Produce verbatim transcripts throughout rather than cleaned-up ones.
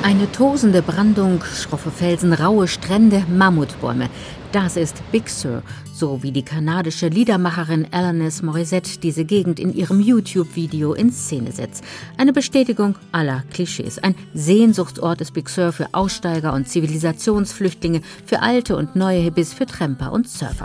Eine tosende Brandung, schroffe Felsen, raue Strände, Mammutbäume. Das ist Big Sur, so wie die kanadische Liedermacherin Alanis Morissette diese Gegend in ihrem YouTube-Video in Szene setzt. Eine Bestätigung aller Klischees. Ein Sehnsuchtsort ist Big Sur für Aussteiger und Zivilisationsflüchtlinge, für alte und neue Hippies, für Tramper und Surfer.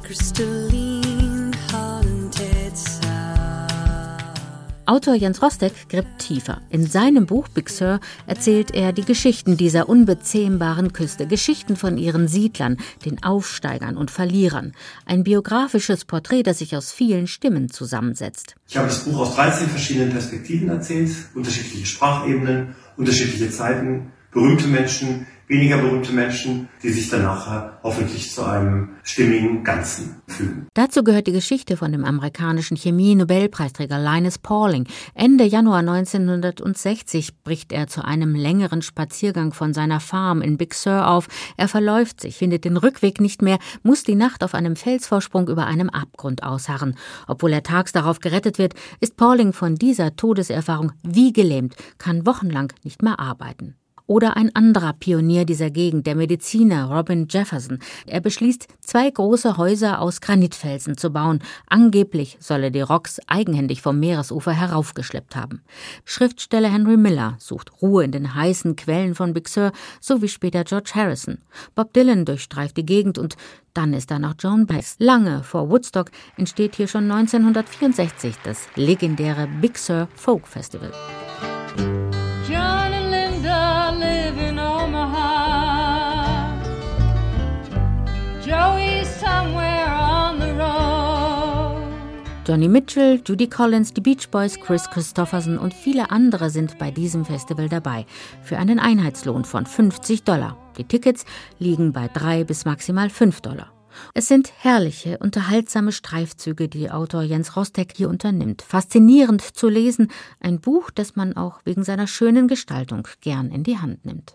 Autor Jens Rostek gräbt tiefer. In seinem Buch Big Sur erzählt er die Geschichten dieser unbezähmbaren Küste, Geschichten von ihren Siedlern, den Aufsteigern und Verlierern. Ein biografisches Porträt, das sich aus vielen Stimmen zusammensetzt. Ich habe das Buch aus dreizehn verschiedenen Perspektiven erzählt, unterschiedliche Sprachebenen, unterschiedliche Zeiten, berühmte Menschen, weniger berühmte Menschen, die sich dann nachher hoffentlich zu einem stimmigen Ganzen fügen. Dazu gehört die Geschichte von dem amerikanischen Chemie-Nobelpreisträger Linus Pauling. Ende Januar neunzehnhundertsechzig bricht er zu einem längeren Spaziergang von seiner Farm in Big Sur auf. Er verläuft sich, findet den Rückweg nicht mehr, muss die Nacht auf einem Felsvorsprung über einem Abgrund ausharren. Obwohl er tags darauf gerettet wird, ist Pauling von dieser Todeserfahrung wie gelähmt, kann wochenlang nicht mehr arbeiten. Oder ein anderer Pionier dieser Gegend, der Mediziner Robin Jefferson. Er beschließt, zwei große Häuser aus Granitfelsen zu bauen. Angeblich soll er die Rocks eigenhändig vom Meeresufer heraufgeschleppt haben. Schriftsteller Henry Miller sucht Ruhe in den heißen Quellen von Big Sur, so wie später George Harrison. Bob Dylan durchstreift die Gegend und dann ist da noch Joan Baez. Lange vor Woodstock entsteht hier schon neunzehnhundertvierundsechzig das legendäre Big Sur Folk Festival. Joni Mitchell, Judy Collins, die Beach Boys, Chris Christopherson und viele andere sind bei diesem Festival dabei. Für einen Einheitslohn von fünfzig Dollar. Die Tickets liegen bei drei bis maximal fünf Dollar. Es sind herrliche, unterhaltsame Streifzüge, die Autor Jens Rostek hier unternimmt. Faszinierend zu lesen, ein Buch, das man auch wegen seiner schönen Gestaltung gern in die Hand nimmt.